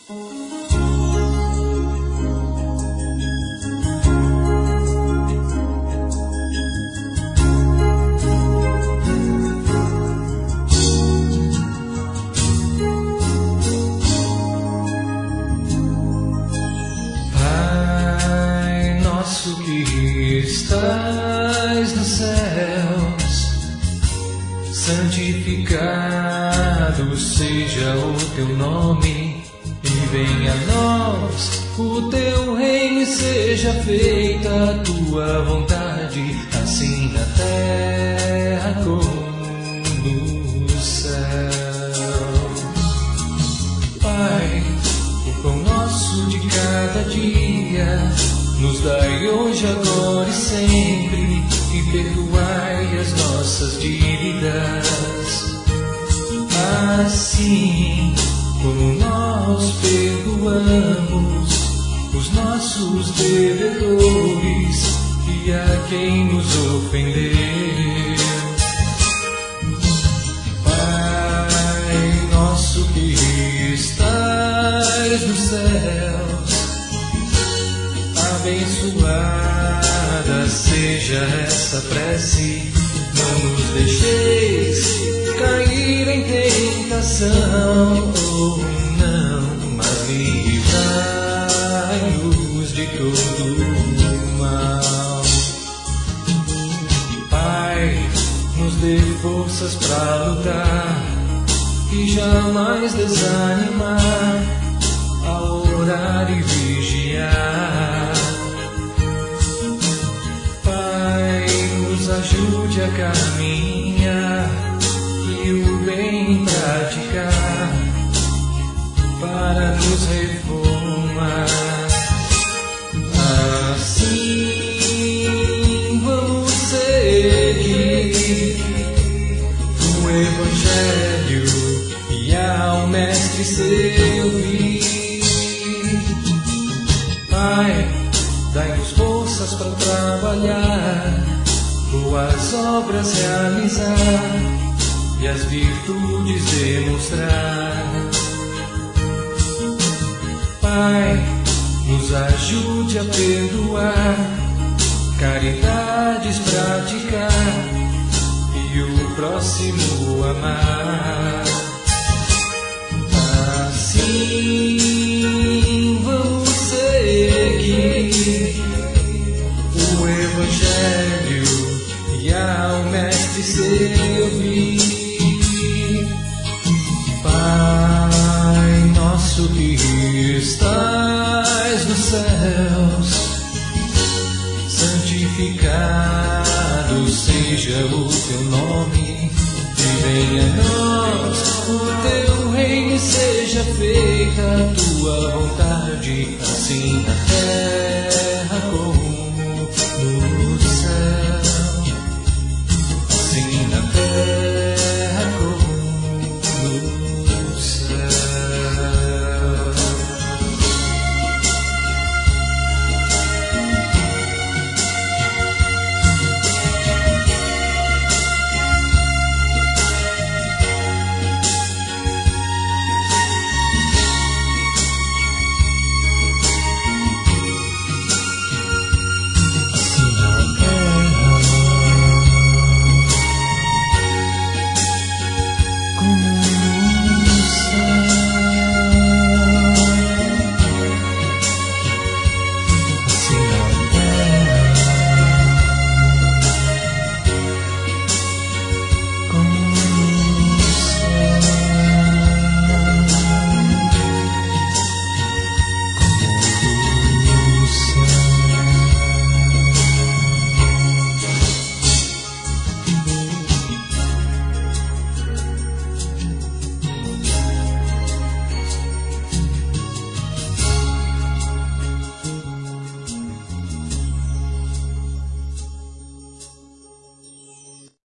Pai nosso que estás nos céus, santificado seja o teu nome, e venha a nós o teu reino e seja feita a tua vontade, assim na terra como no céu. Pai, o pão nosso de cada dia nos dai hoje, agora e sempre, e perdoai as nossas dívidas, assim como nós perdoamos os nossos devedores e a quem nos ofendeu. Pai nosso que estás nos céus, abençoada seja essa prece, não nos deixeis cair em tentação, oh não, mas livrai-nos de todo mal. Pai, nos dê forças para lutar e jamais desanimar, a orar e vigiar. Pai, nos ajude a caminhar e o bem praticar, para nos reformar. Assim vamos seguir o Evangelho e ao Mestre servir. Pai, dai-nos forças para trabalhar, boas obras realizar e as virtudes demonstrar. Pai, nos ajude a perdoar, caridades praticar e o próximo amar. Assim vamos seguir o Evangelho e ao Mestre servir. Pai nosso que estás nos céus, santificado seja o teu nome, e venha a nós o teu reino e seja feita a tua vontade, assim na terra